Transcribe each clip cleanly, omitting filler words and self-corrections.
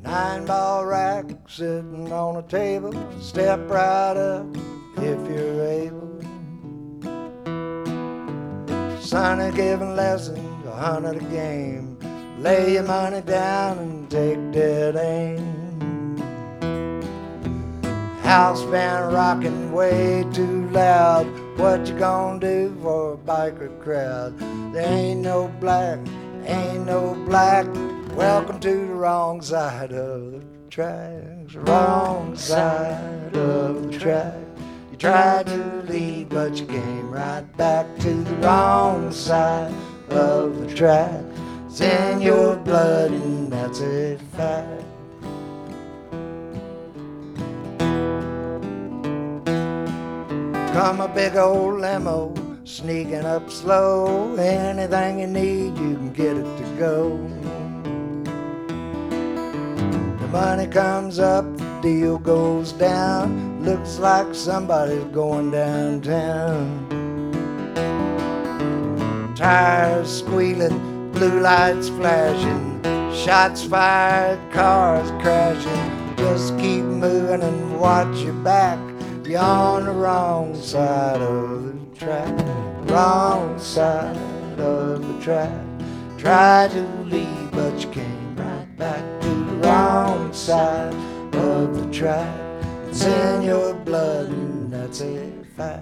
9-ball rack sitting on a table. Step right up if you're able. Sonny giving lessons, 100 a game. Lay your money down and take dead aim. House band rocking way too loud. What you gonna do for a biker crowd? There ain't no black, ain't no black. Welcome to the wrong side of the tracks. Wrong side of the track. You tried to leave, but you came right back to the wrong side of the track. It's in your blood, and that's a fact. Come a big old limo, sneaking up slow. Anything you need, you can get it to go. The money comes up, the deal goes down. Looks like somebody's going downtown. Tires squealing, blue lights flashing, shots fired, cars crashing. Just keep moving and watch your back. You're on the wrong side of the track. Wrong side of the track. Tried to leave, but you came right back to the wrong side of the track. It's in your blood, and that's a fact.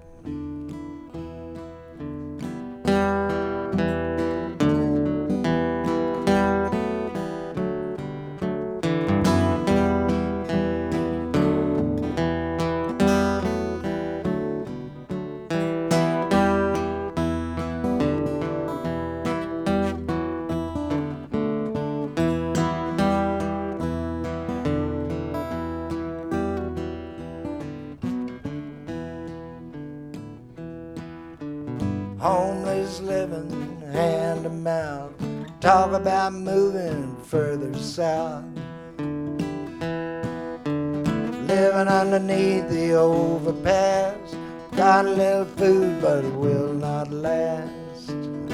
Homeless living hand to mouth. Talk about moving further south. Living underneath the overpass. Got a little food, but it will not last.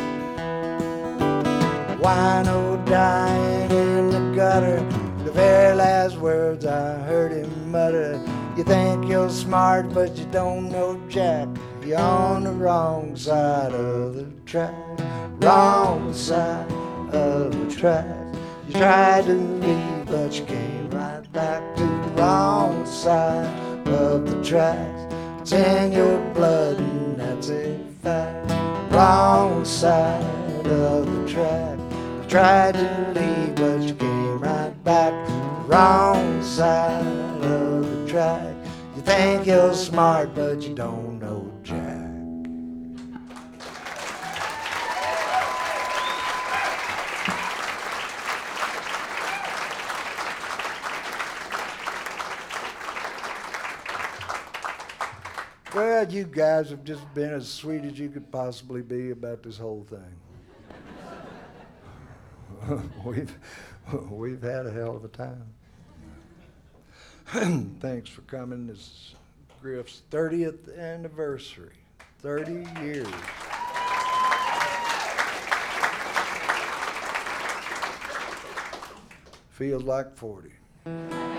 Wino dying in the gutter. The very last words I heard him mutter. You think you're smart, but you don't know jack. You're on the wrong side of the track. Wrong side of the track. You tried to leave, but you came right back to the wrong side of the tracks. It's in your blood, and that's a fact. Wrong side of the track. You tried to leave, but you came right back. Wrong side of the track. You think you're smart, but you don't know jack. Well, you guys have just been as sweet as you could possibly be about this whole thing. We've had a hell of a time. Thanks for coming. This is Griff's 30th anniversary. 30 years. Feels like 40.